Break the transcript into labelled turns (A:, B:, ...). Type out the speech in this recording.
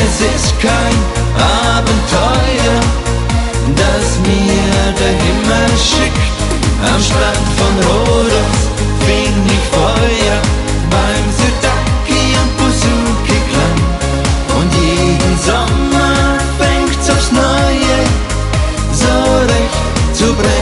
A: Es ist kein Abenteuer, das mir der Himmel schickt. Am Strand von Rhodos find ich Feuer beim Sitaki und Buzuki-Klang. Und jeden Sommer fängt's aufs Neue so recht zu brennen.